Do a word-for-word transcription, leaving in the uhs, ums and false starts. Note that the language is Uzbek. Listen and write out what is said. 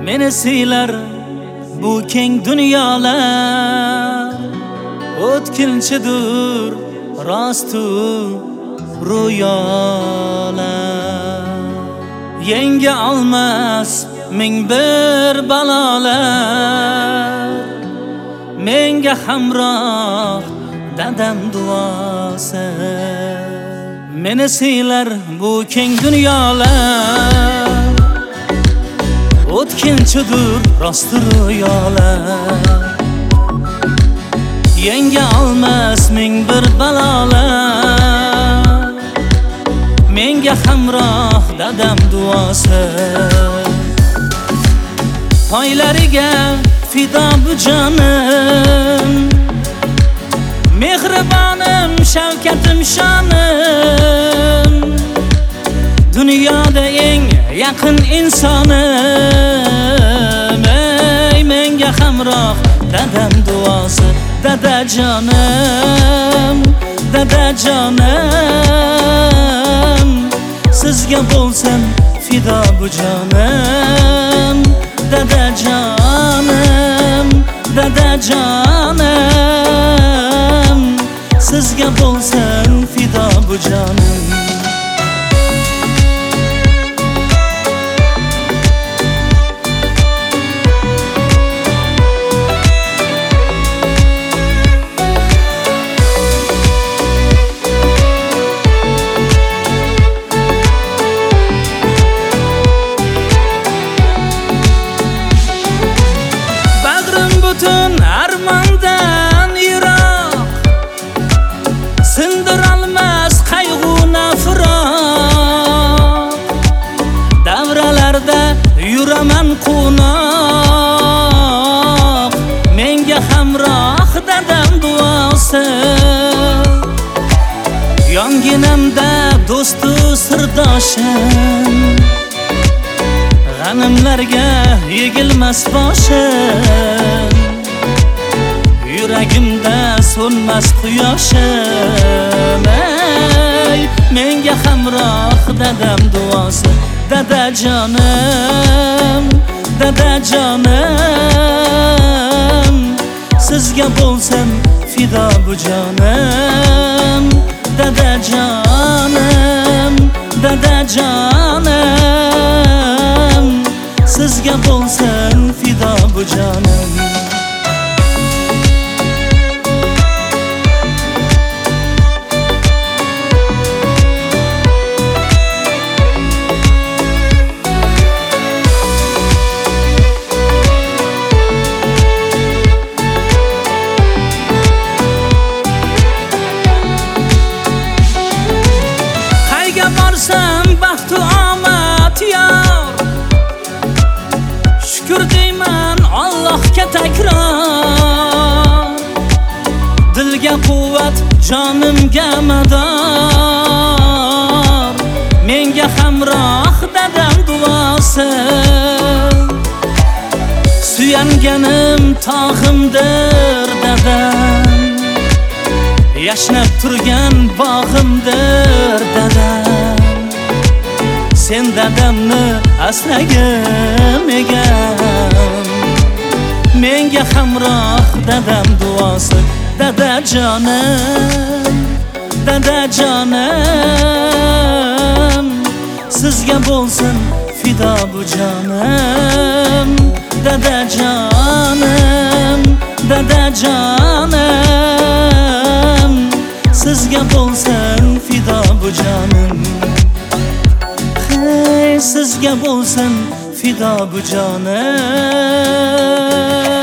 Meni siylar bu keng dunyolar, o'tkinchidir rostu ro'yolar. Yenga olmas ming bir balolar, menga hamroh dadam duosi. Meni siylar bu keng dunyolar, o'tkinchidir rostu ro'yolar. Yenga olmas ming bir balolar, menga hamroh dadam duosi. Poylariga fido bu jonim, mehribonim shavkatim shonim, dunyoda eng yaqin insonim. Ey menga hamroh dadam duosi. Dadajonim, dadajonim, sizga bo'lsam fido bu jonim. Dadajonim, dadajonim, sizga bo'lsam fido bu jonim. Butun armondan yiroq, sindirolmas qayg'u nafroq. Davralarda yuraman quvnoq, menga hamroh dadam duosi. Yonginamda do'stu sirdoshim, g'animlarga yegilmas boshim. Yuragimda so'nmas quyoshim. Ey menga hamroh dadam duosi. Dadajonim, dadajonim, sizga bo'lsam fido bu jonim. Dadajonim, dadajonim, sizga bo'lsam fido bu jonim. Borsam baxtu omad yor, shukr deyman Allohga takror. Dilga quvvat, jonimga mador, menga hamroh dadam duosi. Suyanganim tog'imdir dadam, yashnab turgan bog'imdir dadam. Sen dadamni asragim egam, menga hamroh dadam duosi. Dadajonim, dadajonim, sizga bo'lsin fido bu jonim. Dadajonim, dadajonim, sizga bo'lsin fido bu jonim. Hey, sizga bo'lsin fido bu jonim.